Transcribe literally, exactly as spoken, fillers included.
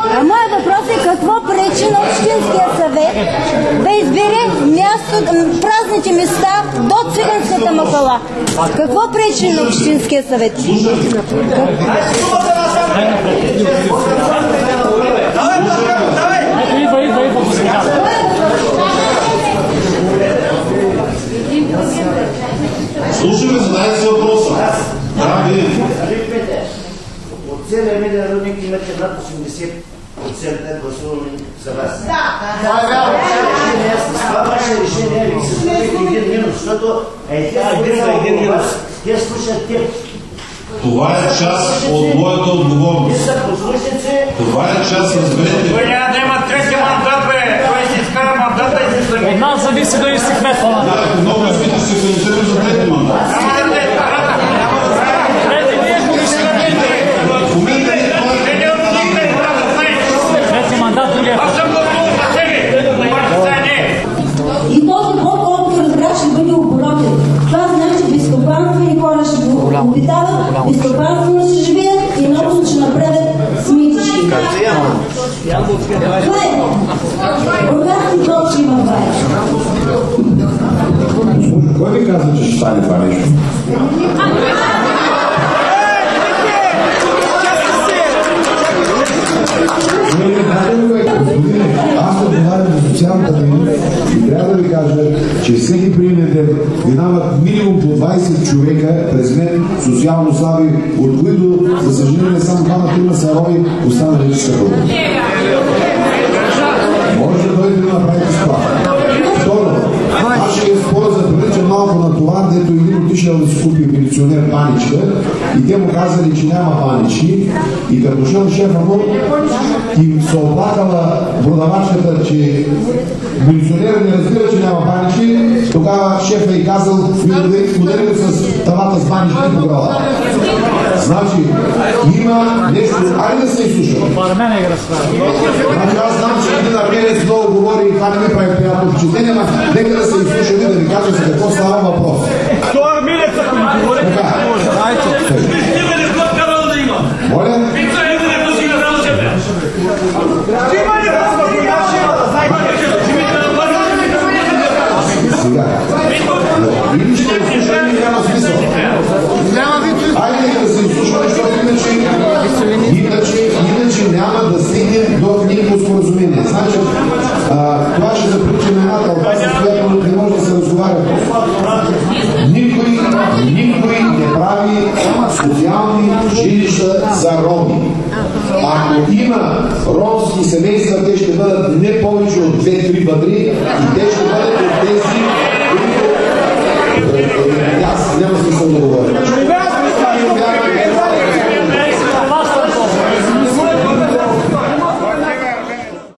А моят въпрос е какво пречи на Общинския съвет да избере място, празните места до циганската махала? Какво пречи на Общинския съвет? Слушаме, задайте си въпроса. Да, видите. От целия медиен родник имате над осемдесет процента гласувани за вас. Да, това е вярно. Това ваше решение ви се слушате един минус, защото е един минус. Те слушат те. Това е част от моята отговорност. Те са послушници. Това е част, разберете. Той няма да има трети мандат, бе. Той си изкара мандата и си слеми. От нас зависи да си кмет. Много искате ще се кандидатирам за трети мандат. Трети ние го изкараме. В момента не това е. Трети мандат другия. Аз съм готов за себе. И този блок, колкото разбрах, ще бъде оборотен. Това значи безстопанствени хора ще го обитават, безстопанствено ще живеят и много ще направят смитищи. Това е. Бургаски блок ще има това. Кой ви казва, че ще стане това нещо? Аз отговарям за социалната дейност и трябва да ви кажа, че всеки приемен ден минават минимум по двайсет човека през мен социално слаби, от които, за съжаление, само двама-трима са роби, останали ще роби. Може да дойде да направите справа. Второ, аз ще споря за прилича малко на това, дето един отишъл да си купи милиционер паничка и те му казали, че няма панички и като дошъл шефа му и се оплакала продавачката, че милиционерът не разбира, че няма панички, тогава шефа и казал, ударили с тавата с панички по глава. Значи, има нещо, айде да се изслушам. Значи аз знам, че един армиянец много говори и това не ми прави приятно впечатление, но нека да се изслушаме да ви кажа за какво става въпрос. Той е милец, ако ми говори. Така. Моля? Сега. Или ще изслушаме и няма смисъл. Айде да се изслушаме, защото иначе, иначе, иначе няма да стигнем до никакво споразумение. Значи, а, това ще заприча на една тълпа, с която не може да се разговаря. Никой, никой не прави социални жилища за роми. Ако има ромски семейства, те ще бъдат не повече от две-три бъдри,